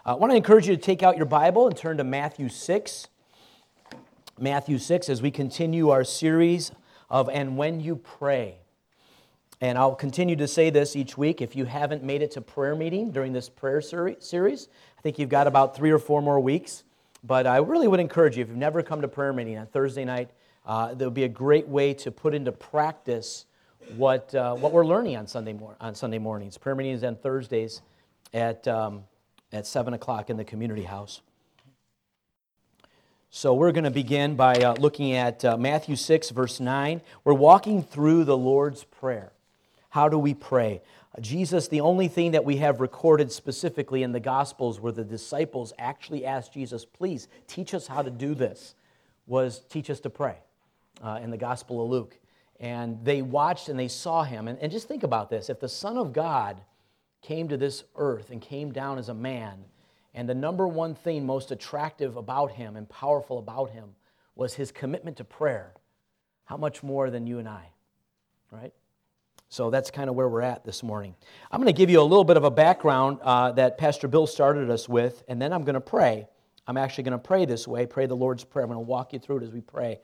I want to encourage you to take out your Bible and turn to Matthew 6. Matthew 6 as we continue our series of And When You Pray. And I'll continue to say this each week. If you haven't made it to prayer meeting during this prayer series, I think you've got about 3 or 4 more weeks. But I really would encourage you, if you've never come to prayer meeting on Thursday night, there'll be a great way to put into practice what we're learning on Sunday mornings. Prayer meetings on Thursdays at 7 o'clock in the community house. So we're going to begin by looking at Matthew 6, verse 9. We're walking through the Lord's Prayer. How do we pray? Jesus, the only thing that we have recorded specifically in the Gospels where the disciples actually asked Jesus, please teach us how to do this, was teach us to pray in the Gospel of Luke. And they watched and they saw him. And just think about this. If the Son of God came to this earth and came down as a man, and the number one thing most attractive about him and powerful about him was his commitment to prayer, how much more than you and I, right? So that's kind of where we're at this morning. I'm going to give you a little bit of a background that Pastor Bill started us with, and then I'm going to pray. I'm actually going to pray this way, pray the Lord's Prayer. I'm going to walk you through it as we pray.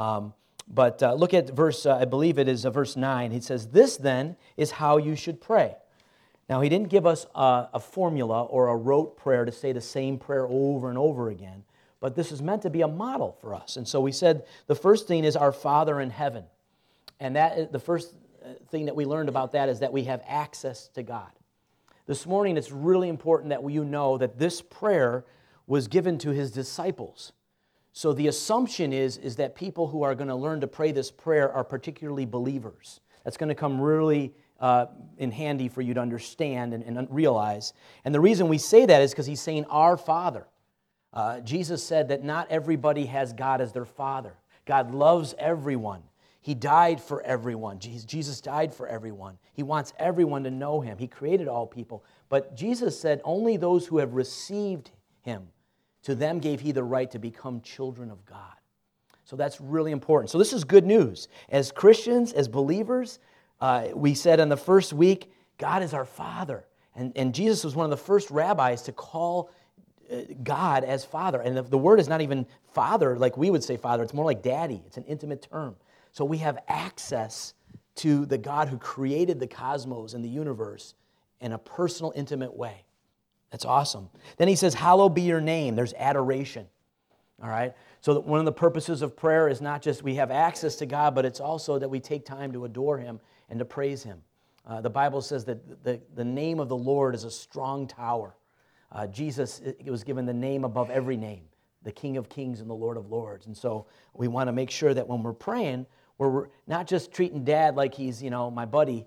But look at verse, I believe it is verse 9. He says, this then is how you should pray. Now, he didn't give us a formula or a rote prayer to say the same prayer over and over again, but this is meant to be a model for us. And so we said the first thing is our Father in heaven. And that the first thing that we learned about that is that we have access to God. This morning, it's really important that you know that this prayer was given to his disciples. So the assumption is that people who are going to learn to pray this prayer are particularly believers. That's going to come really in handy for you to understand and realize. And the reason we say that is because he's saying our Father. Jesus said that not everybody has God as their Father. God loves everyone. He died for everyone. Jesus died for everyone. He wants everyone to know him. He created all people. But Jesus said only those who have received him, to them gave he the right to become children of God. So that's really important. So this is good news. As Christians, as believers, we said in the first week, God is our Father. And Jesus was one of the first rabbis to call God as Father. And the word is not even Father like we would say Father. It's more like Daddy. It's an intimate term. So we have access to the God who created the cosmos and the universe in a personal, intimate way. That's awesome. Then he says, hallowed be your name. There's adoration. All right? So one of the purposes of prayer is not just we have access to God, but it's also that we take time to adore him and to praise him. The Bible says that the name of the Lord is a strong tower. Jesus was given the name above every name, the King of Kings and the Lord of Lords. And so we want to make sure that when we're praying, we're not just treating Dad like he's, my buddy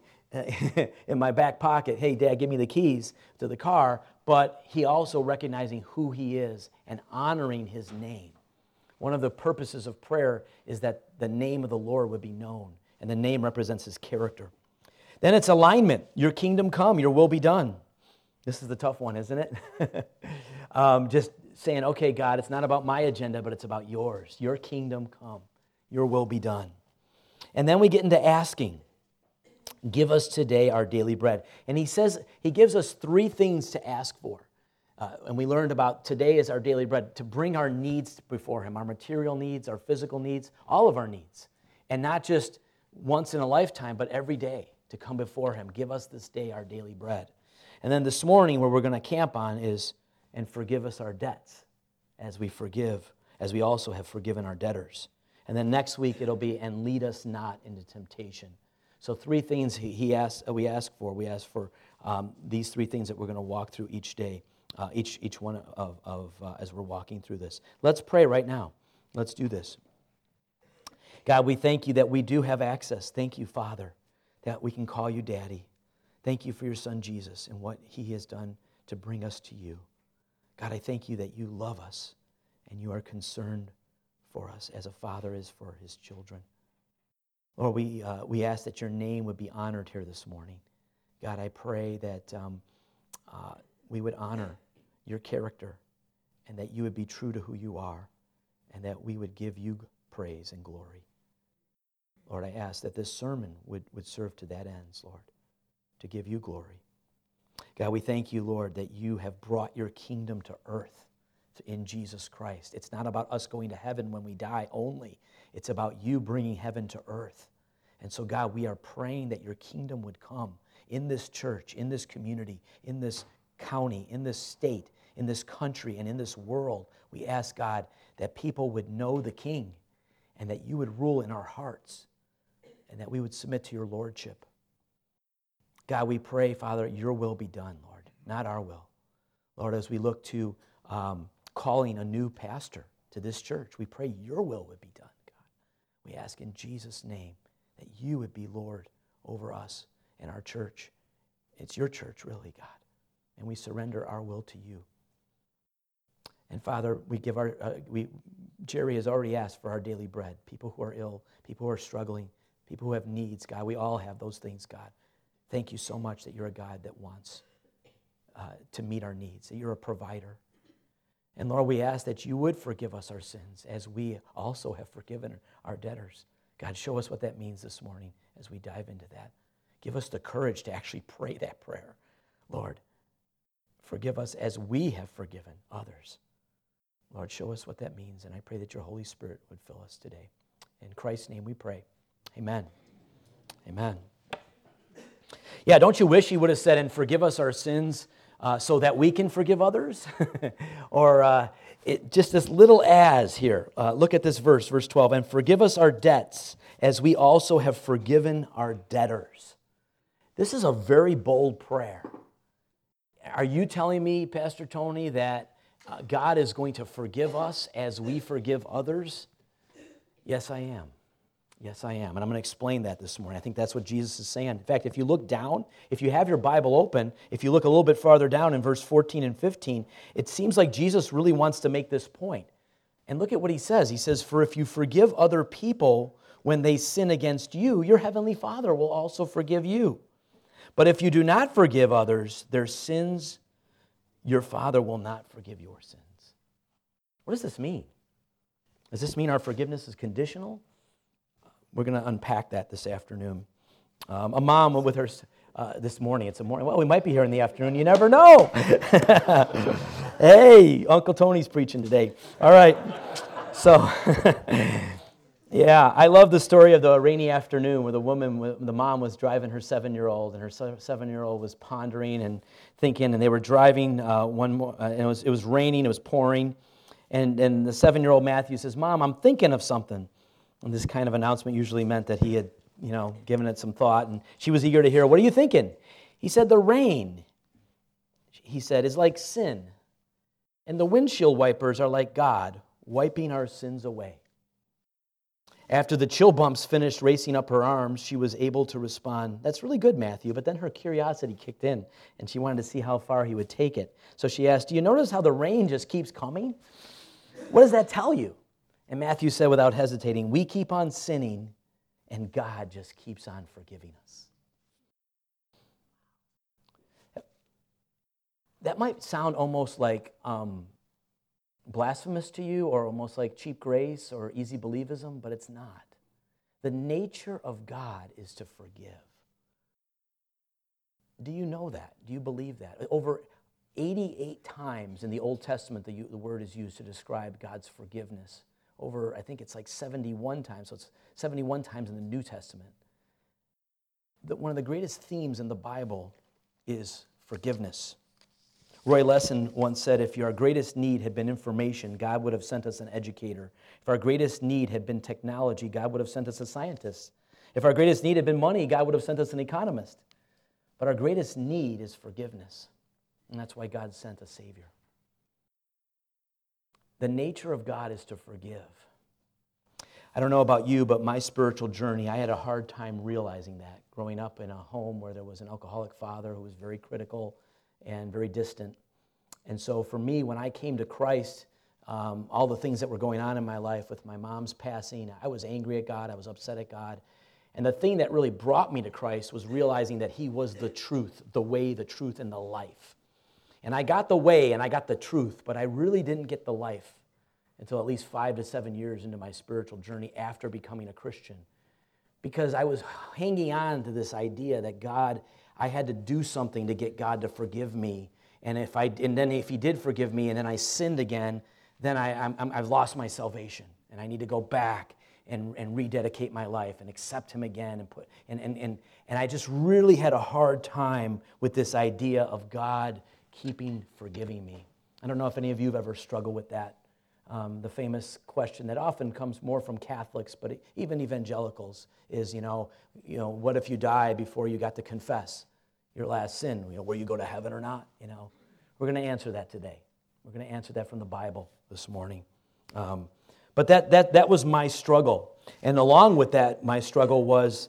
in my back pocket. Hey, Dad, give me the keys to the car. But he also recognizing who he is and honoring his name. One of the purposes of prayer is that the name of the Lord would be known, and the name represents his character. Then it's alignment. Your kingdom come, your will be done. This is the tough one, isn't it? Just saying, okay, God, it's not about my agenda, but it's about yours. Your kingdom come, your will be done. And then we get into asking. Give us today our daily bread. And he says, he gives us 3 things to ask for. And we learned about today is our daily bread, to bring our needs before him, our material needs, our physical needs, all of our needs. And not just once in a lifetime, but every day to come before him. Give us this day our daily bread. And then this morning, where we're going to camp on is, and forgive us our debts as we forgive, as we also have forgiven our debtors. And then next week, it'll be, and lead us not into temptation. So 3 things we ask for. We ask for these 3 things that we're going to walk through each day, each one of as we're walking through this. Let's pray right now. Let's do this. God, we thank you that we do have access. Thank you, Father, that we can call you Daddy. Thank you for your Son, Jesus, and what he has done to bring us to you. God, I thank you that you love us and you are concerned for us as a father is for his children. Lord, we ask that your name would be honored here this morning. God, I pray that we would honor your character and that you would be true to who you are and that we would give you praise and glory. Lord, I ask that this sermon would serve to that end, Lord, to give you glory. God, we thank you, Lord, that you have brought your kingdom to earth in Jesus Christ. It's not about us going to heaven when we die only. It's about you bringing heaven to earth. And so, God, we are praying that your kingdom would come in this church, in this community, in this county, in this state, in this country, and in this world. We ask, God, that people would know the King and that you would rule in our hearts and that we would submit to your lordship. God, we pray, Father, your will be done, Lord, not our will. Lord, as we look to calling a new pastor to this church, we pray your will would be done, God. We ask in Jesus' name that you would be Lord over us and our church. It's your church, really, God. And we surrender our will to you. And Father, we give Jerry has already asked for our daily bread. People who are ill, people who are struggling, people who have needs, God. We all have those things, God. Thank you so much that you're a God that wants to meet our needs, that you're a provider. And Lord, we ask that you would forgive us our sins as we also have forgiven our debtors. God, show us what that means this morning as we dive into that. Give us the courage to actually pray that prayer. Lord, forgive us as we have forgiven others. Lord, show us what that means, and I pray that your Holy Spirit would fill us today. In Christ's name we pray. Amen. Amen. Yeah, don't you wish he would have said, and forgive us our sins so that we can forgive others? Or just this little as here. Look at this verse 12. And forgive us our debts as we also have forgiven our debtors. This is a very bold prayer. Are you telling me, Pastor Tony, that God is going to forgive us as we forgive others? Yes, I am. Yes, I am. And I'm going to explain that this morning. I think that's what Jesus is saying. In fact, if you look down, if you have your Bible open, if you look a little bit farther down in verse 14 and 15, it seems like Jesus really wants to make this point. And look at what he says. He says, for if you forgive other people when they sin against you, your heavenly Father will also forgive you. But if you do not forgive others their sins, your Father will not forgive your sins. What does this mean? Does this mean our forgiveness is conditional? We're going to unpack that this afternoon. A mom with her this morning. It's a morning. Well, we might be here in the afternoon. You never know. Hey, Uncle Tony's preaching today. All right. So, yeah, I love the story of the rainy afternoon where the mom was driving her 7-year-old, and her 7-year-old was pondering and thinking, and they were driving and it was raining, it was pouring, and the 7-year-old Matthew says, Mom, I'm thinking of something. And this kind of announcement usually meant that he had, given it some thought, and she was eager to hear, what are you thinking? He said, the rain, he said, is like sin, and the windshield wipers are like God, wiping our sins away. After the chill bumps finished racing up her arms, she was able to respond, that's really good, Matthew, but then her curiosity kicked in, and she wanted to see how far he would take it. So she asked, do you notice how the rain just keeps coming? What does that tell you? And Matthew said without hesitating, we keep on sinning, and God just keeps on forgiving us. That might sound almost like blasphemous to you, or almost like cheap grace or easy believism, but it's not. The nature of God is to forgive. Do you know that? Do you believe that? Over 88 times in the Old Testament, the word is used to describe God's forgiveness. Over, I think it's like 71 times, so it's 71 times in the New Testament. One of the greatest themes in the Bible is forgiveness. Roy Lessin once said, if our greatest need had been information, God would have sent us an educator. If our greatest need had been technology, God would have sent us a scientist. If our greatest need had been money, God would have sent us an economist. But our greatest need is forgiveness. And that's why God sent a Savior. The nature of God is to forgive. I don't know about you, but my spiritual journey, I had a hard time realizing that. Growing up in a home where there was an alcoholic father who was very critical and very distant. And so for me, when I came to Christ, all the things that were going on in my life with my mom's passing, I was angry at God, I was upset at God. And the thing that really brought me to Christ was realizing that he was the truth, the way, the truth, and the life. And I got the way and I got the truth, but I really didn't get the life until at least 5 to 7 years into my spiritual journey after becoming a Christian. Because I was hanging on to this idea that God, I had to do something to get God to forgive me. And then if he did forgive me and then I sinned again, then I've lost my salvation. And I need to go back and rededicate my life and accept him again. And I just really had a hard time with this idea of God forgiving me. I don't know if any of you have ever struggled with that. The famous question that often comes more from Catholics, but even evangelicals, is, what if you die before you got to confess your last sin? Will you go to heaven or not? We're going to answer that today. We're going to answer that from the Bible this morning. But that was my struggle. And along with that, my struggle was,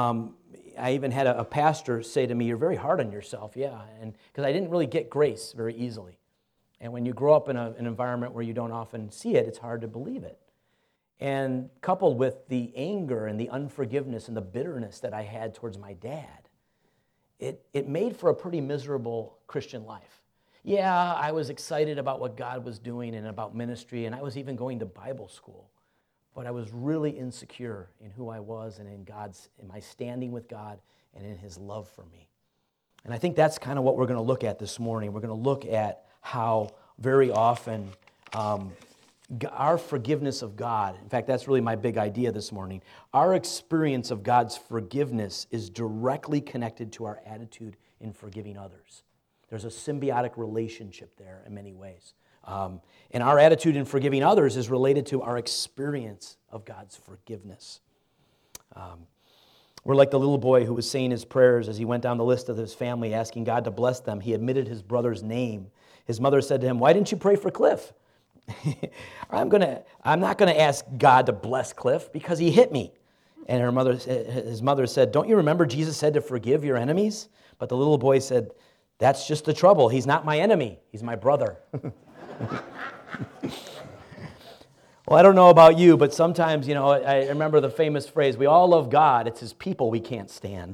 I even had a pastor say to me, "You're very hard on yourself." Yeah, and because I didn't really get grace very easily. And when you grow up in an environment where you don't often see it, it's hard to believe it. And coupled with the anger and the unforgiveness and the bitterness that I had towards my dad, it made for a pretty miserable Christian life. Yeah, I was excited about what God was doing and about ministry, and I was even going to Bible school. But I was really insecure in who I was and in my standing with God and in his love for me. And I think that's kind of what we're going to look at this morning. We're going to look at how very often our forgiveness of God, in fact, that's really my big idea this morning, our experience of God's forgiveness is directly connected to our attitude in forgiving others. There's a symbiotic relationship there in many ways. And our attitude in forgiving others is related to our experience of God's forgiveness. We're like the little boy who was saying his prayers as he went down the list of his family, asking God to bless them. He admitted his brother's name. His mother said to him, "Why didn't you pray for Cliff?" I'm not going to ask God to bless Cliff because he hit me. And his mother said, "Don't you remember Jesus said to forgive your enemies?" But the little boy said, "That's just the trouble. He's not my enemy. He's my brother." Well, I don't know about you, but sometimes, I remember the famous phrase, "We all love God. It's his people we can't stand."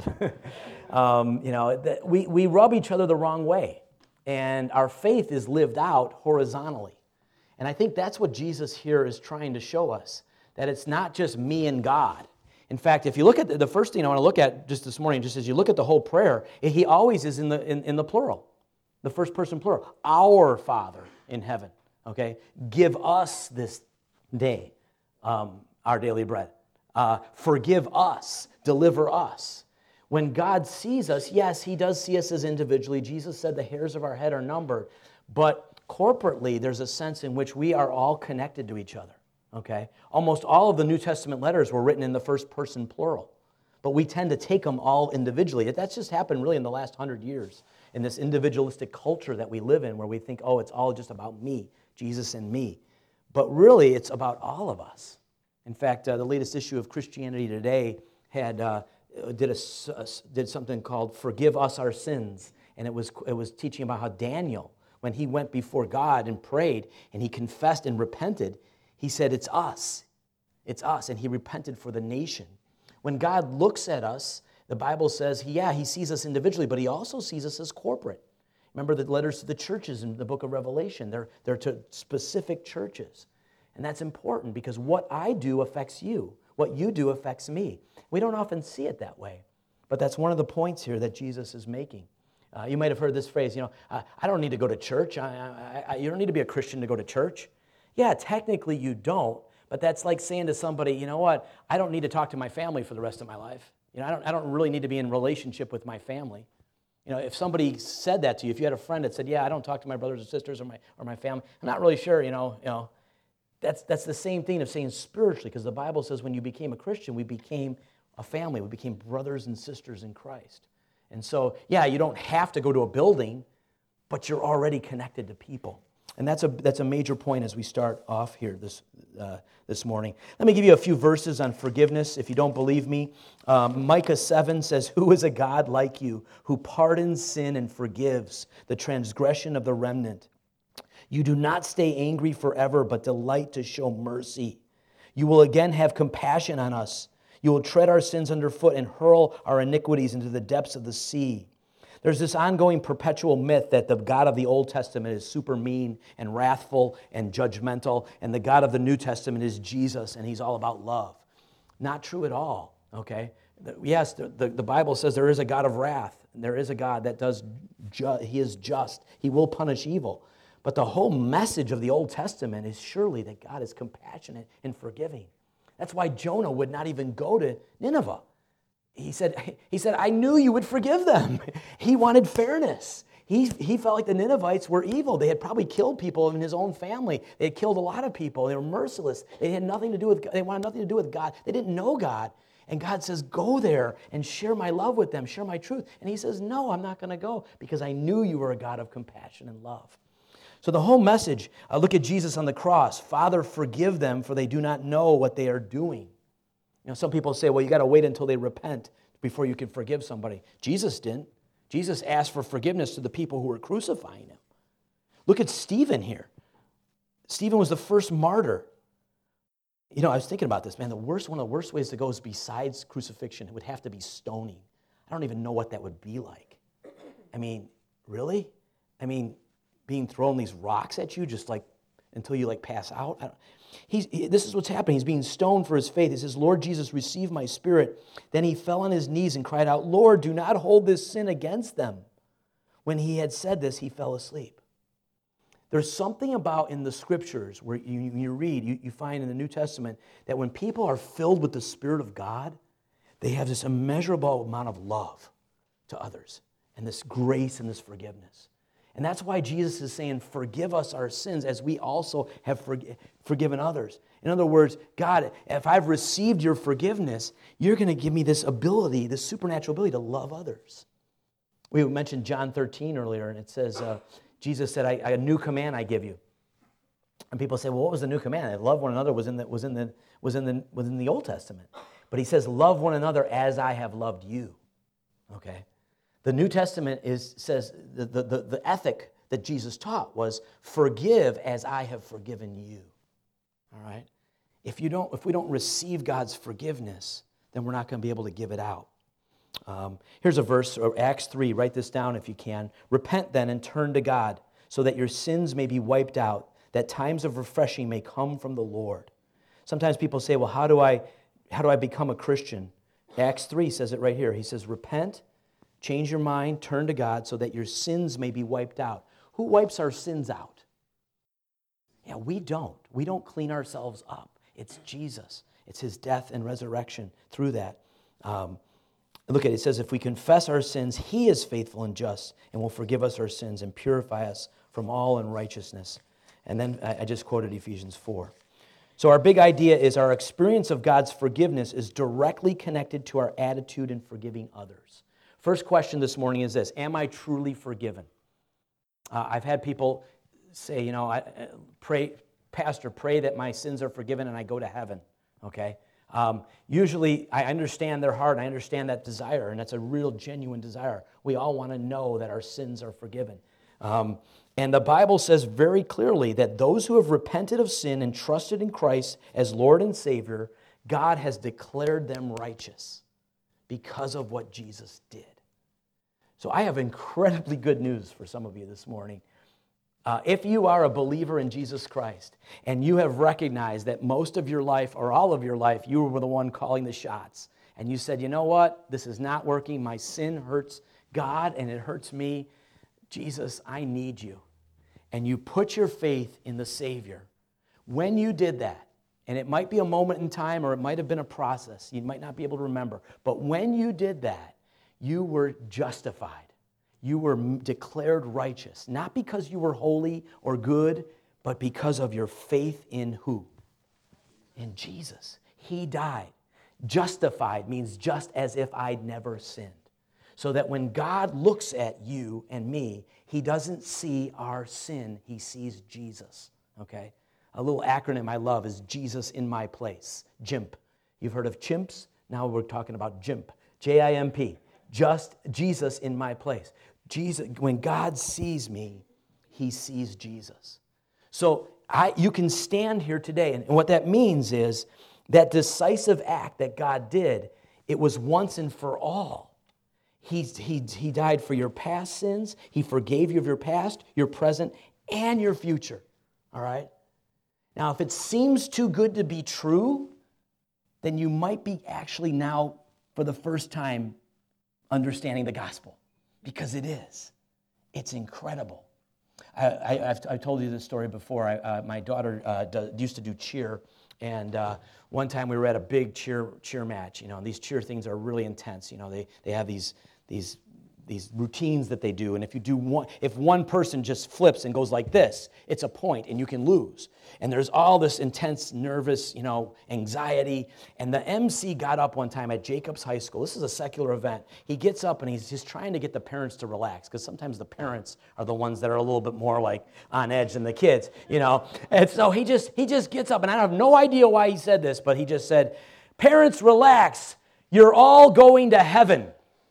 We rub each other the wrong way. And our faith is lived out horizontally. And I think that's what Jesus here is trying to show us, that it's not just me and God. In fact, if you look at the first thing I want to look at just this morning, just as you look at the whole prayer, he always is in the plural, the first person plural. Our Father in heaven, okay? Give us this day our daily bread. Forgive us, deliver us. When God sees us, yes, he does see us as individually. Jesus said the hairs of our head are numbered. But corporately, there's a sense in which we are all connected to each other. Okay? Almost all of the New Testament letters were written in the first person plural. But we tend to take them all individually. That's just happened really in the last 100 years in this individualistic culture that we live in where we think, it's all just about me, Jesus and me. But really, it's about all of us. In fact, the latest issue of Christianity Today did something called "Forgive Us Our Sins," and it was teaching about how Daniel, when he went before God and prayed and he confessed and repented, he said, "It's us, and he repented for the nation. When God looks at us, the Bible says, he sees us individually, but he also sees us as corporate. Remember the letters to the churches in the book of Revelation. They're to specific churches. And that's important because what I do affects you. What you do affects me. We don't often see it that way. But that's one of the points here that Jesus is making. You might have heard this phrase, I don't need to go to church. You don't need to be a Christian to go to church. Yeah, technically you don't. But that's like saying to somebody, you know what, I don't need to talk to my family for the rest of my life. I don't really need to be in relationship with my family. If somebody said that to you, if you had a friend that said, I don't talk to my brothers and sisters or my family, I'm not really sure, that's the same thing of saying spiritually, because the Bible says when you became a Christian, we became a family. We became brothers and sisters in Christ. And so, you don't have to go to a building, but you're already connected to people. And that's a major point as we start off here this morning. Let me give you a few verses on forgiveness, if you don't believe me. Micah 7 says, "Who is a God like you, who pardons sin and forgives the transgression of the remnant? You do not stay angry forever, but delight to show mercy. You will again have compassion on us. You will tread our sins underfoot and hurl our iniquities into the depths of the sea." There's this ongoing perpetual myth that the God of the Old Testament is super mean and wrathful and judgmental, and the God of the New Testament is Jesus, and he's all about love. Not true at all, okay? Yes, the Bible says there is a God of wrath, and there is a God that he is just. He will punish evil. But the whole message of the Old Testament is surely that God is compassionate and forgiving. That's why Jonah would not even go to Nineveh. He said, I knew you would forgive them. He wanted fairness. He felt like the Ninevites were evil. They had probably killed people in his own family. They had killed a lot of people. They were merciless. They had nothing to do with. They wanted nothing to do with God. They didn't know God. And God says, go there and share my love with them, share my truth. And he says, no, I'm not going to go because I knew you were a God of compassion and love. So the whole message, look at Jesus on the cross. Father, forgive them, for they do not know what they are doing. Some people say, well, you got to wait until they repent before you can forgive somebody. Jesus didn't. Jesus asked for forgiveness to the people who were crucifying him. Look at Stephen here. Stephen was the first martyr. I was thinking about this, man. One of the worst ways to go is besides crucifixion. It would have to be stoning. I don't even know what that would be like. I mean, really? Being thrown these rocks at you just like until you like pass out. This is what's happening. He's being stoned for his faith. He says, Lord Jesus, receive my spirit. Then he fell on his knees and cried out, Lord, do not hold this sin against them. When he had said this, he fell asleep. There's something about in the scriptures where you read, you find in the New Testament that when people are filled with the Spirit of God, they have this immeasurable amount of love to others and this grace and this forgiveness. And that's why Jesus is saying, forgive us our sins as we also have forgiven others. In other words, God, if I've received your forgiveness, you're going to give me this ability, this supernatural ability to love others. We mentioned John 13 earlier, and it says, Jesus said, a new command I give you. And people say, well, what was the new command? Love one another was in the Old Testament. But he says, love one another as I have loved you. Okay? The New Testament says the ethic that Jesus taught was forgive as I have forgiven you. All right? If we don't receive God's forgiveness, then we're not going to be able to give it out. Here's a verse, Acts 3. Write this down if you can. Repent then and turn to God, so that your sins may be wiped out, that times of refreshing may come from the Lord. Sometimes people say, well, how do I become a Christian? Acts 3 says it right here. He says, repent, change your mind, turn to God, so that your sins may be wiped out. Who wipes our sins out? Yeah, we don't. We don't clean ourselves up. It's Jesus. It's his death and resurrection through that. Look at it. It says, if we confess our sins, he is faithful and just and will forgive us our sins and purify us from all unrighteousness. And then I just quoted Ephesians 4. So our big idea is our experience of God's forgiveness is directly connected to our attitude in forgiving others. First question this morning is this: am I truly forgiven? I've had people say, Pastor, pray that my sins are forgiven and I go to heaven. Okay? Usually, I understand their heart, and I understand that desire, and that's a real, genuine desire. We all want to know that our sins are forgiven. And the Bible says very clearly that those who have repented of sin and trusted in Christ as Lord and Savior, God has declared them righteous because of what Jesus did. So I have incredibly good news for some of you this morning. If you are a believer in Jesus Christ and you have recognized that most of your life or all of your life you were the one calling the shots and you said, you know what, this is not working, my sin hurts God and it hurts me, Jesus, I need you. And you put your faith in the Savior. When you did that, and it might be a moment in time or it might have been a process, you might not be able to remember, but when you did that, you were justified. You were declared righteous, not because you were holy or good, but because of your faith in who? In Jesus. He died. Justified means just as if I'd never sinned. So that when God looks at you and me, he doesn't see our sin, he sees Jesus. Okay? A little acronym I love is Jesus in my place, JIMP. You've heard of chimps? Now we're talking about JIMP, J-I-M-P. Just Jesus in my place. Jesus, when God sees me, he sees Jesus. So you can stand here today, and what that means is that decisive act that God did, it was once and for all. He died for your past sins. He forgave you of your past, your present, and your future. All right? Now, if it seems too good to be true, then you might be actually now for the first time understanding the gospel, because it is. It's incredible. I've told you this story before. My daughter used to do cheer, and one time we were at a big cheer match. And these cheer things are really intense. They have these routines that they do, and if one person just flips and goes like this, it's a point, and you can lose. And there's all this intense, nervous, anxiety. And the MC got up one time at Jacobs High School. This is a secular event. He gets up and he's just trying to get the parents to relax, because sometimes the parents are the ones that are a little bit more like on edge than the kids, And so he just gets up, and I have no idea why he said this, but he just said, "Parents, relax. You're all going to heaven."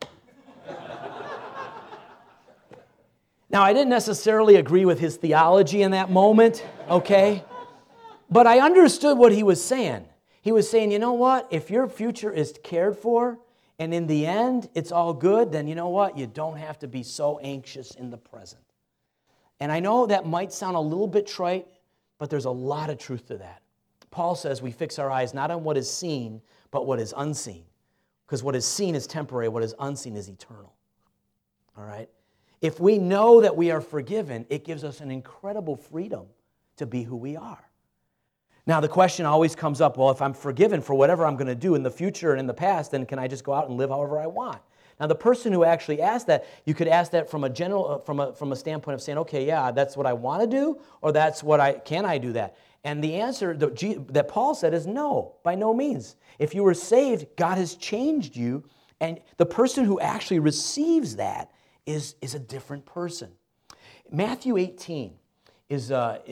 Now, I didn't necessarily agree with his theology in that moment, okay? But I understood what he was saying. He was saying, you know what? If your future is cared for, and in the end, it's all good, then you know what? You don't have to be so anxious in the present. And I know that might sound a little bit trite, but there's a lot of truth to that. Paul says we fix our eyes not on what is seen, but what is unseen. Because what is seen is temporary, what is unseen is eternal. All right? If we know that we are forgiven, it gives us an incredible freedom to be who we are. Now, the question always comes up, well, if I'm forgiven for whatever I'm going to do in the future and in the past, then can I just go out and live however I want? Now, the person who actually asked that, you could ask that from a general, from a standpoint of saying, okay, yeah, that's what I want to do, or can I do that? And the answer that Paul said is no, by no means. If you were saved, God has changed you, and the person who actually receives that is a different person. Matthew 18 is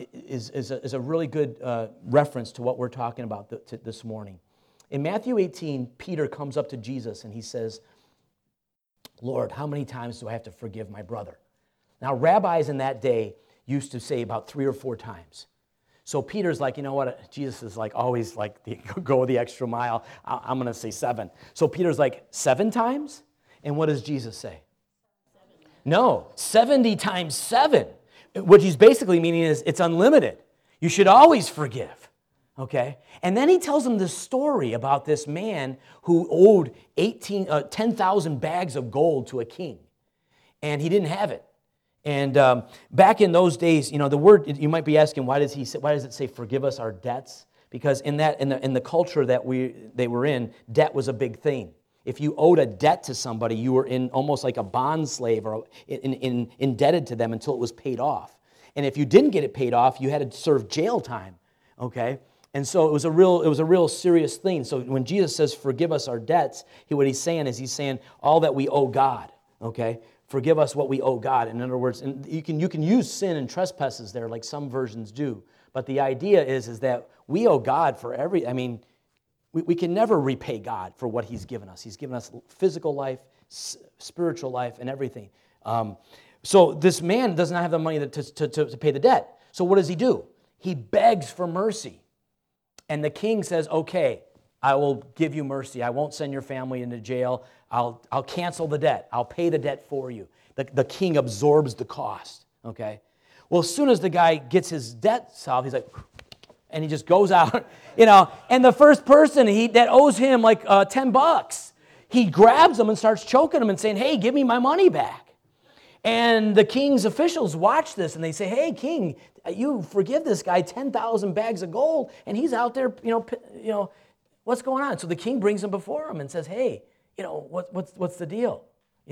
a really good reference to what we're talking about this morning. In Matthew 18, Peter comes up to Jesus and he says, "Lord, how many times do I have to forgive my brother?" Now, rabbis in that day used to say about 3 or 4 times. So Peter's like, you know what? Jesus is like always like, go the extra mile. I'm going to say 7. So Peter's like, 7 times? And what does Jesus say? No, 70 times 7. What he's basically meaning is it's unlimited. You should always forgive, okay? And then he tells them this story about this man who owed 10,000 bags of gold to a king, and he didn't have it. And back in those days, the word, you might be asking, why does it say forgive us our debts? Because in the culture that they were in, debt was a big thing. If you owed a debt to somebody, you were in almost like a bond slave or indebted to them until it was paid off. And if you didn't get it paid off, you had to serve jail time, okay? And so it was a real serious thing. So when Jesus says, forgive us our debts, what he's saying all that we owe God, okay? Forgive us what we owe God. In other words, and you can use sin and trespasses there like some versions do. But the idea is that we owe God for we can never repay God for what he's given us. He's given us physical life, spiritual life, and everything. So this man does not have the money to pay the debt. So what does he do? He begs for mercy. And the king says, okay, I will give you mercy. I won't send your family into jail. I'll cancel the debt. I'll pay the debt for you. The king absorbs the cost, okay? Well, as soon as the guy gets his debt solved, he's like, and he just goes out, and the first person that owes him like $10, he grabs him and starts choking him and saying, hey, give me my money back. And the king's officials watch this and they say, hey, king, you forgive this guy 10,000 bags of gold, and he's out there, what's going on? So the king brings him before him and says, hey, what's the deal?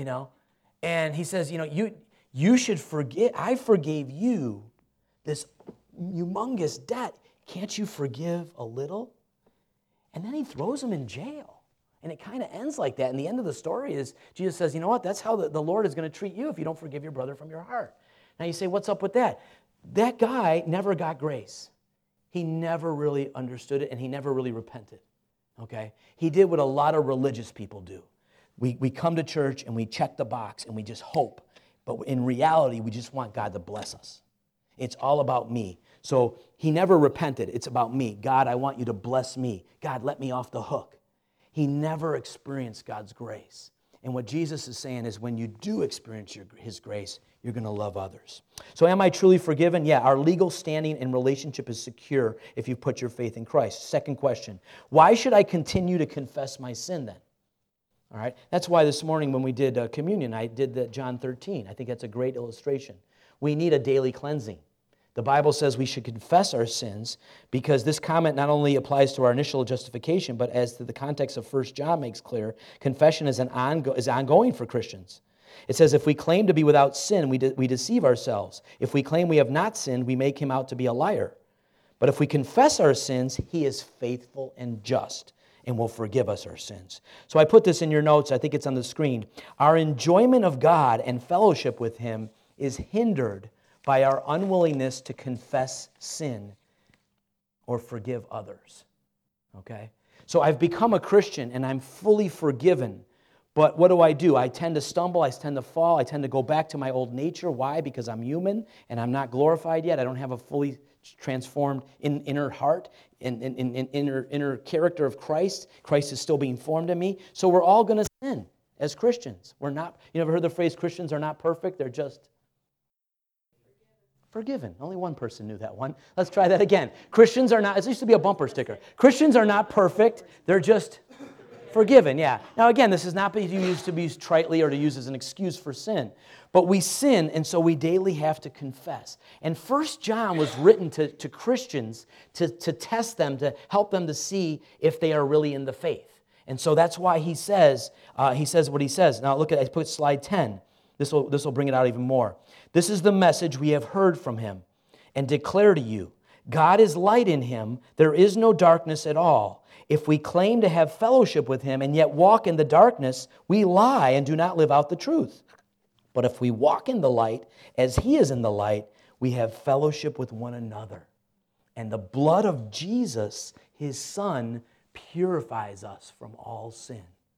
And he says, you should forget, I forgave you this humongous debt. Can't you forgive a little? And then he throws him in jail. And it kind of ends like that. And the end of the story is Jesus says, you know what? That's how the Lord is going to treat you if you don't forgive your brother from your heart. Now you say, what's up with that? That guy never got grace. He never really understood it, and he never really repented. Okay? He did what a lot of religious people do. We come to church and we check the box and we just hope. But in reality, we just want God to bless us. It's all about me. So he never repented. It's about me. God, I want you to bless me. God, let me off the hook. He never experienced God's grace. And what Jesus is saying is when you do experience his grace, you're going to love others. So am I truly forgiven? Yeah, our legal standing and relationship is secure if you put your faith in Christ. Second question, why should I continue to confess my sin then? All right? That's why this morning when we did communion, I did the John 13. I think that's a great illustration. We need a daily cleansing. The Bible says we should confess our sins because this comment not only applies to our initial justification, but as to the context of 1 John makes clear, confession is ongoing for Christians. It says, if we claim to be without sin, we deceive ourselves. If we claim we have not sinned, we make him out to be a liar. But if we confess our sins, he is faithful and just and will forgive us our sins. So I put this in your notes. I think it's on the screen. Our enjoyment of God and fellowship with him is hindered by our unwillingness to confess sin or forgive others. Okay? So I've become a Christian and I'm fully forgiven. But what do? I tend to stumble, I tend to fall, I tend to go back to my old nature. Why? Because I'm human and I'm not glorified yet. I don't have a fully transformed inner heart and inner character of Christ. Christ is still being formed in me. So we're all going to sin as Christians. We're not, you ever heard the phrase, Christians are not perfect, they're just forgiven. Only one person knew that one. Let's try that again. Christians are not, it used to be a bumper sticker. Christians are not perfect, they're just forgiven, yeah. Now again, this is not used to be used tritely or to use as an excuse for sin. But we sin, and so we daily have to confess. And 1 John was written to Christians to test them, to help them to see if they are really in the faith. And so that's why he says what he says. Now look at, I put slide 10. This will bring it out even more. This is the message we have heard from him and declare to you. God is light in him. There is no darkness at all. If we claim to have fellowship with him and yet walk in the darkness, we lie and do not live out the truth. But if we walk in the light as he is in the light, we have fellowship with one another. And the blood of Jesus, his son, purifies us from all sin.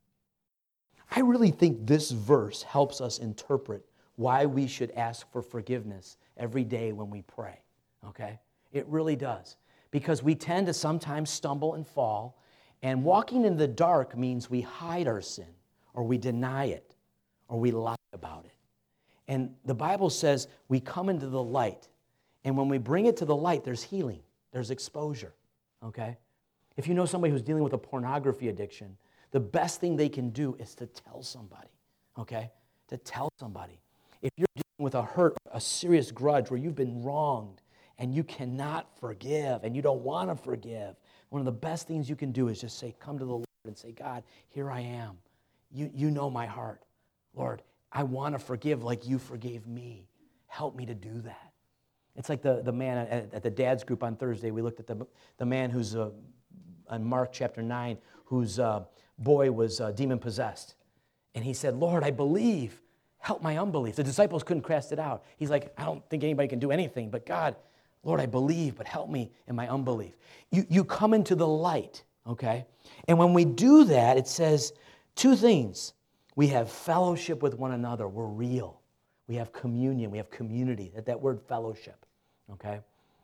I really think this verse helps us interpret why we should ask for forgiveness every day when we pray, okay? It really does. Because we tend to sometimes stumble and fall, and walking in the dark means we hide our sin, or we deny it, or we lie about it. And the Bible says we come into the light, and when we bring it to the light, there's healing, there's exposure, okay? If you know somebody who's dealing with a pornography addiction, the best thing they can do is to tell somebody, okay? To tell somebody. If you're dealing with a hurt, a serious grudge where you've been wronged and you cannot forgive and you don't want to forgive, one of the best things you can do is just say, come to the Lord and say, God, here I am. You know my heart. Lord, I want to forgive like you forgave me. Help me to do that. It's like the man at the dad's group on Thursday. We looked at the man who's on Mark chapter 9, whose boy was demon-possessed. And he said, Lord, I believe. Help my unbelief. The disciples couldn't cast it out. He's like, I don't think anybody can do anything, but God, Lord, I believe, but help me in my unbelief. You come into the light, okay? And when we do that, it says two things. We have fellowship with one another. We're real. We have communion. We have community. That word fellowship, okay?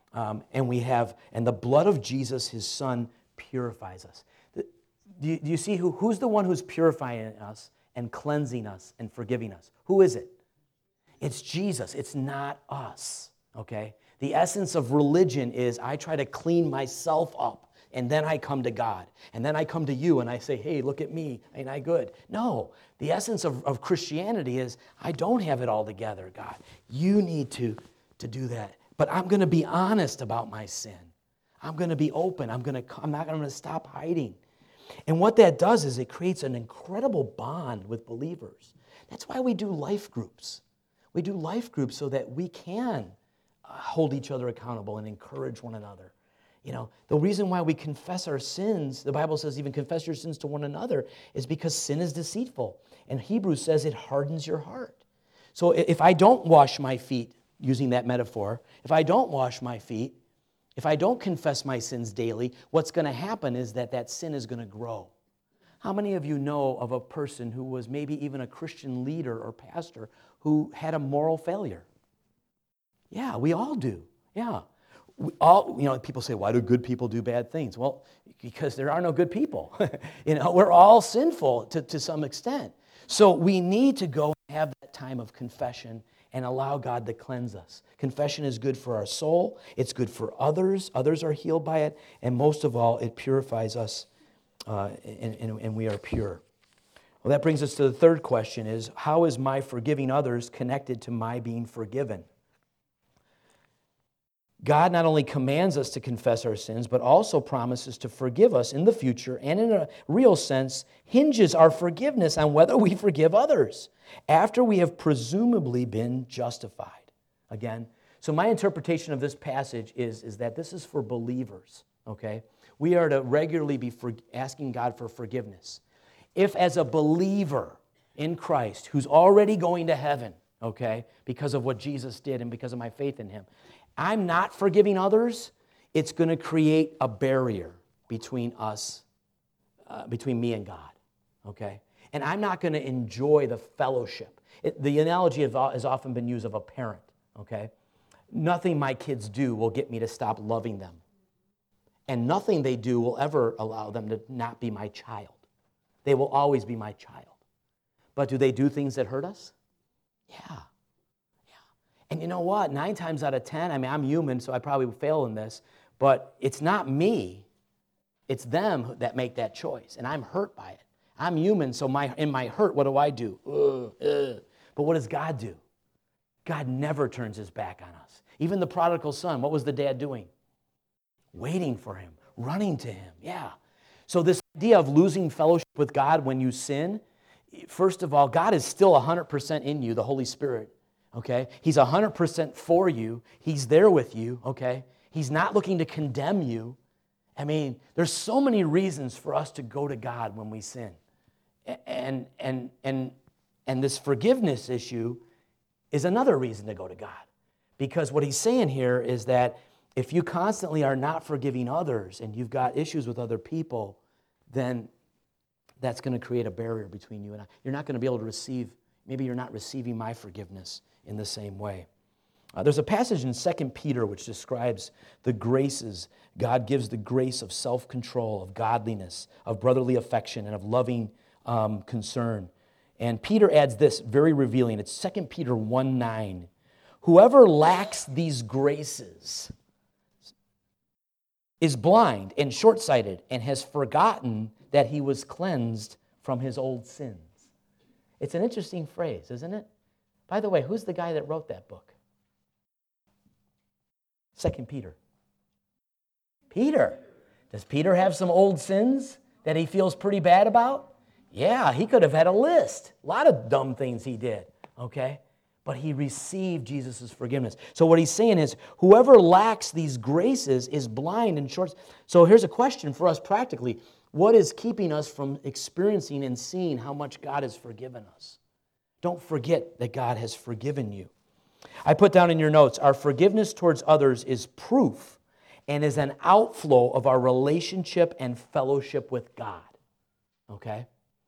And the blood of Jesus, his son, purifies us. Do you see who's the one who's purifying us and cleansing us and forgiving us? Who is it? It's Jesus. It's not us, okay? The essence of religion is I try to clean myself up, and then I come to God. And then I come to you, and I say, hey, look at me. Ain't I good? No. The essence of Christianity is I don't have it all together, God. You need to do that. But I'm going to be honest about my sin. I'm going to be open. I'm not going to stop hiding. And what that does is it creates an incredible bond with believers. That's why we do life groups. We do life groups so that we can hold each other accountable and encourage one another. You know, the reason why we confess our sins, the Bible says even confess your sins to one another, is because sin is deceitful. And Hebrews says it hardens your heart. So if I don't wash my feet, using that metaphor, if I don't wash my feet, if I don't confess my sins daily, what's going to happen is that sin is going to grow. How many of you know of a person who was maybe even a Christian leader or pastor who had a moral failure? Yeah, we all do. Yeah. People say, why do good people do bad things? Well, because there are no good people. We're all sinful to some extent. So we need to go and have that time of confession and allow God to cleanse us. Confession is good for our soul. It's good for others. Others are healed by it. And most of all, it purifies us, and we are pure. Well, that brings us to the third question is, how is my forgiving others connected to my being forgiven? God not only commands us to confess our sins, but also promises to forgive us in the future, and in a real sense, hinges our forgiveness on whether we forgive others after we have presumably been justified. Again, so my interpretation of this passage is that this is for believers, okay? We are to regularly be asking God for forgiveness. If as a believer in Christ, who's already going to heaven, okay, because of what Jesus did and because of my faith in him, I'm not forgiving others, it's going to create a barrier between us, between me and God, okay? And I'm not going to enjoy the fellowship. The analogy has often been used of a parent, okay? Nothing my kids do will get me to stop loving them. And nothing they do will ever allow them to not be my child. They will always be my child. But do they do things that hurt us? Yeah. And you know what? 9 times out of 10, I'm human, so I probably fail in this, but it's not me. It's them that make that choice, and I'm hurt by it. I'm human, so in my hurt, what do? But what does God do? God never turns his back on us. Even the prodigal son, what was the dad doing? Waiting for him, running to him, yeah. So this idea of losing fellowship with God when you sin, first of all, God is still 100% in you, the Holy Spirit. Okay? He's 100% for you. He's there with you, okay? He's not looking to condemn you. I mean, there's so many reasons for us to go to God when we sin. And this forgiveness issue is another reason to go to God. Because what he's saying here is that if you constantly are not forgiving others and you've got issues with other people, then that's going to create a barrier between you and I. You're not going to be able to receive, maybe you're not receiving my forgiveness in the same way. There's a passage in 2 Peter which describes the graces. God gives the grace of self-control, of godliness, of brotherly affection, and of loving concern. And Peter adds this, very revealing. It's 2 Peter 1:9. Whoever lacks these graces is blind and short-sighted and has forgotten that he was cleansed from his old sins. It's an interesting phrase, isn't it? By the way, who's the guy that wrote that book? 2 Peter. Peter. Does Peter have some old sins that he feels pretty bad about? Yeah, he could have had a list. A lot of dumb things he did, okay? But he received Jesus' forgiveness. So what he's saying is, whoever lacks these graces is blind and short. So here's a question for us practically. What is keeping us from experiencing and seeing how much God has forgiven us? Don't forget that God has forgiven you. I put down in your notes, our forgiveness towards others is proof and is an outflow of our relationship and fellowship with God. Okay?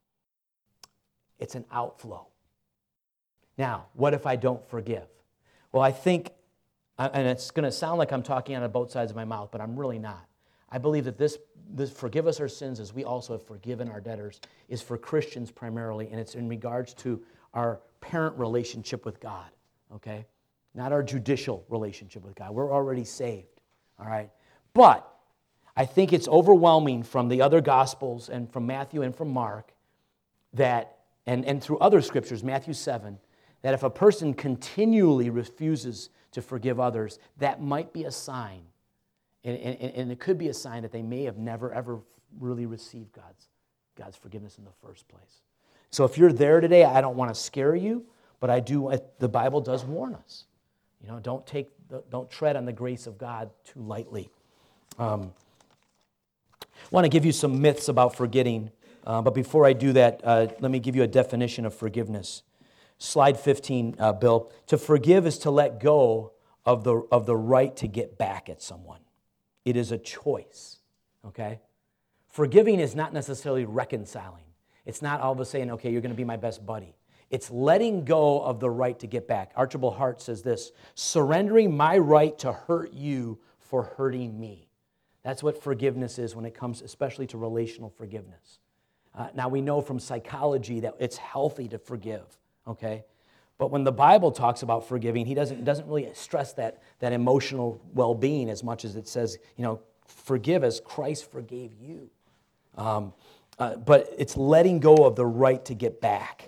It's an outflow. Now, what if I don't forgive? Well, I think, and it's going to sound like I'm talking out of both sides of my mouth, but I'm really not. I believe that this forgive us our sins as we also have forgiven our debtors is for Christians primarily, and it's in regards to our parent relationship with God, okay? Not our judicial relationship with God. We're already saved, all right? But I think it's overwhelming from the other Gospels and from Matthew and from Mark that, and through other scriptures, Matthew 7, that if a person continually refuses to forgive others, that might be a sign, and it could be a sign that they may have never, ever really received God's forgiveness in the first place. So if you're there today, I don't want to scare you, but the Bible does warn us. You know, don't tread on the grace of God too lightly. I want to give you some myths about forgetting, but before I do that, let me give you a definition of forgiveness. Slide 15, Bill. To forgive is to let go of the right to get back at someone. It is a choice, okay? Forgiving is not necessarily reconciling. It's not all of us saying, okay, you're going to be my best buddy. It's letting go of the right to get back. Archibald Hart says this, surrendering my right to hurt you for hurting me. That's what forgiveness is when it comes especially to relational forgiveness. Now, we know from psychology that it's healthy to forgive, okay? But when the Bible talks about forgiving, he doesn't really stress that emotional well-being as much as it says, forgive as Christ forgave you. but it's letting go of the right to get back.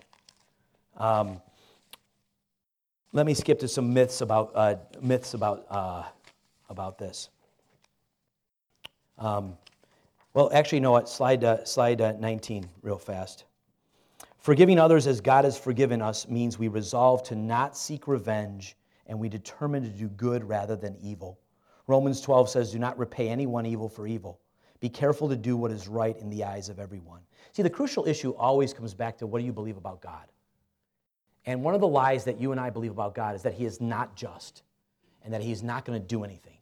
Let me skip to some myths about this. Well, actually, you know what? Slide 19 real fast. Forgiving others as God has forgiven us means we resolve to not seek revenge and we determine to do good rather than evil. Romans 12 says, do not repay anyone evil for evil. Be careful to do what is right in the eyes of everyone. See, the crucial issue always comes back to what do you believe about God? And one of the lies that you and I believe about God is that he is not just and that he's not going to do anything.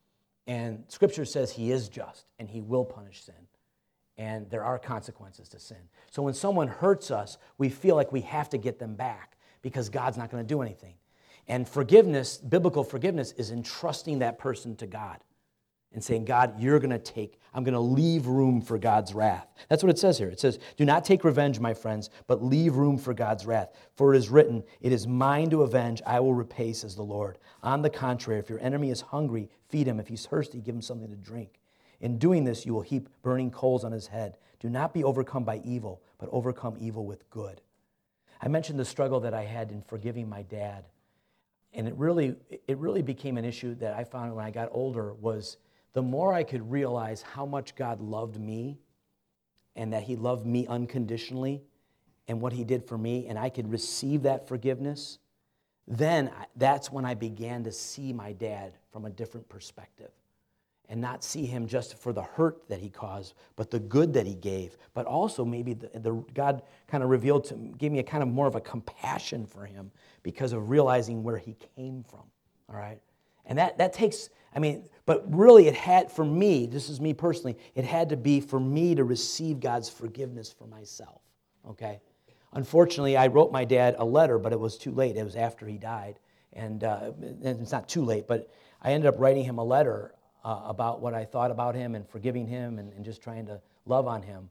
And Scripture says he is just and he will punish sin. And there are consequences to sin. So when someone hurts us, we feel like we have to get them back because God's not going to do anything. And forgiveness, biblical forgiveness, is entrusting that person to God and saying, God, I'm going to leave room for God's wrath. That's what it says here. It says, do not take revenge, my friends, but leave room for God's wrath. For it is written, it is mine to avenge, I will repay, says the Lord. On the contrary, if your enemy is hungry, feed him. If he's thirsty, give him something to drink. In doing this, you will heap burning coals on his head. Do not be overcome by evil, but overcome evil with good. I mentioned the struggle that I had in forgiving my dad. And it really became an issue that I found when I got older was the more I could realize how much God loved me and that he loved me unconditionally and what he did for me, and I could receive that forgiveness, then that's when I began to see my dad from a different perspective and not see him just for the hurt that he caused, but the good that he gave. But also maybe God kind of gave me a kind of more of a compassion for him because of realizing where he came from, all right? And that takes, but really it had, for me, this is me personally, it had to be for me to receive God's forgiveness for myself, okay? Unfortunately, I wrote my dad a letter, but it was too late. It was after he died. And it's not too late, but I ended up writing him a letter about what I thought about him and forgiving him and just trying to love on him.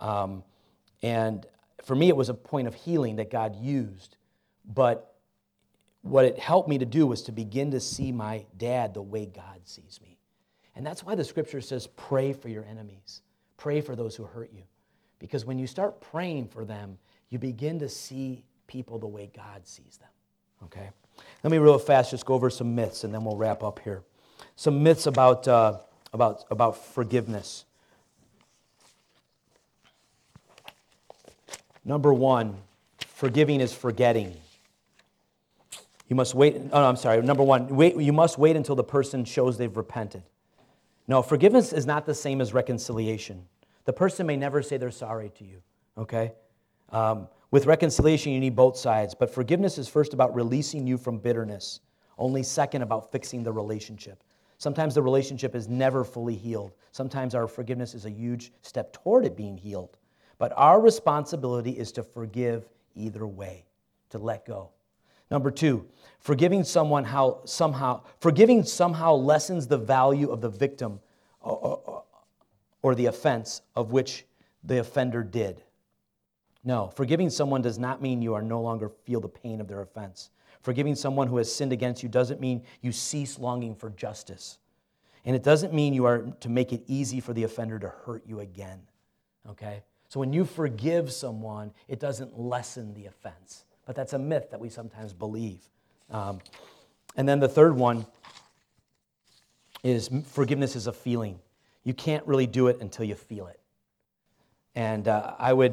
And for me, it was a point of healing that God used. But what it helped me to do was to begin to see my dad the way God sees me. And that's why the Scripture says, pray for your enemies. Pray for those who hurt you. Because when you start praying for them, you begin to see people the way God sees them. Okay? Let me real fast just go over some myths, and then we'll wrap up here. Some myths about forgiveness. Number one, forgiving is forgetting. You must wait. Oh, no, I'm sorry. Number one, you must wait until the person shows they've repented. No, forgiveness is not the same as reconciliation. The person may never say they're sorry to you, okay? With reconciliation, you need both sides, but forgiveness is first about releasing you from bitterness, only second about fixing the relationship. Sometimes the relationship is never fully healed. Sometimes our forgiveness is a huge step toward it being healed. But our responsibility is to forgive either way, to let go. Number two, forgiving somehow lessens the value of the victim or the offense of which the offender did. No, forgiving someone does not mean you are no longer feel the pain of their offense. Forgiving someone who has sinned against you doesn't mean you cease longing for justice. And it doesn't mean you are to make it easy for the offender to hurt you again. Okay? So when you forgive someone, it doesn't lessen the offense. But that's a myth that we sometimes believe. And then the third one is forgiveness is a feeling. You can't really do it until you feel it. And I would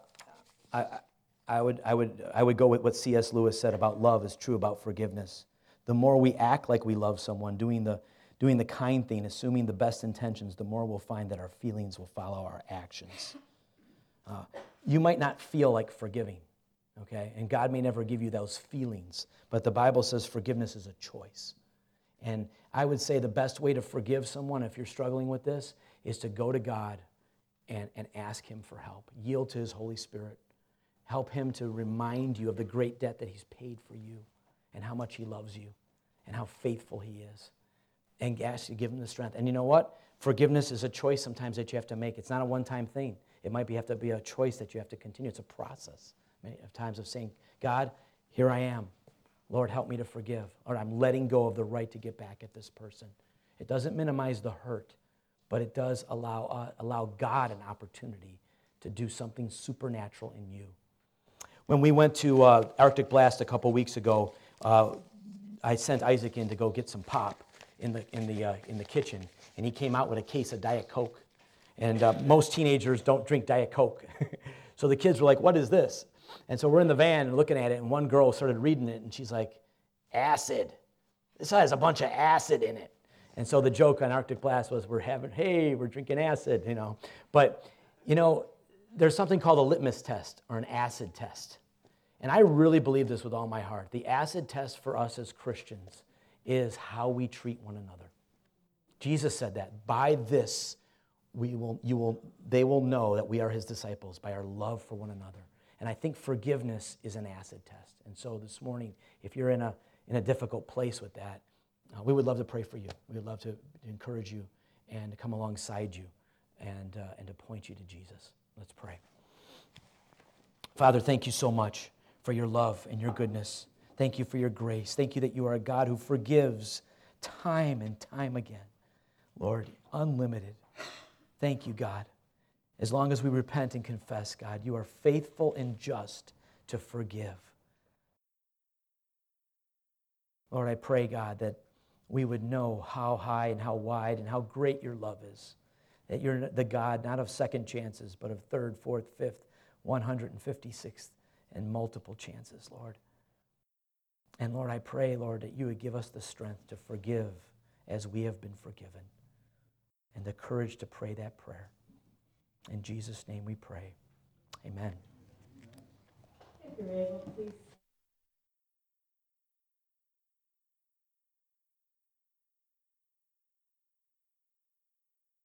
go with what C.S. Lewis said about love is true about forgiveness. The more we act like we love someone, doing the kind thing, assuming the best intentions, the more we'll find that our feelings will follow our actions. You might not feel like forgiving, okay? And God may never give you those feelings, but the Bible says forgiveness is a choice. And I would say the best way to forgive someone if you're struggling with this is to go to God and ask him for help. Yield to his Holy Spirit. Help him to remind you of the great debt that he's paid for you and how much he loves you and how faithful he is. And ask you to give him the strength. And you know what? Forgiveness is a choice sometimes that you have to make. It's not a one-time thing. It might have to be a choice that you have to continue. It's a process. Many times of saying, God, here I am. Lord, help me to forgive. Or I'm letting go of the right to get back at this person. It doesn't minimize the hurt, but it does allow God an opportunity to do something supernatural in you. When we went to Arctic Blast a couple weeks ago, I sent Isaac in to go get some pop in the kitchen, and he came out with a case of Diet Coke. And most teenagers don't drink Diet Coke. So the kids were like, "What is this?" And so we're in the van and looking at it, and one girl started reading it, and she's like, "Acid. This has a bunch of acid in it." And so the joke on Arctic Blast was, we're drinking acid, you know. But, you know, there's something called a litmus test or an acid test. And I really believe this with all my heart. The acid test for us as Christians is how we treat one another. Jesus said that. By this, they will know that we are his disciples, by our love for one another. And I think forgiveness is an acid test. And so this morning, if you're in a difficult place with that, we would love to pray for you. We would love to encourage you and to come alongside you and to point you to Jesus. Let's pray. Father, thank you so much for your love and your goodness. Thank you for your grace. Thank you that you are a God who forgives time and time again. Lord, unlimited. Thank you, God. As long as we repent and confess, God, you are faithful and just to forgive. Lord, I pray, God, that we would know how high and how wide and how great your love is. That you're the God not of second chances, but of third, fourth, fifth, 156th, and multiple chances, Lord. And Lord, I pray, Lord, that you would give us the strength to forgive as we have been forgiven, and the courage to pray that prayer. In Jesus' name we pray. Amen. If you're able, please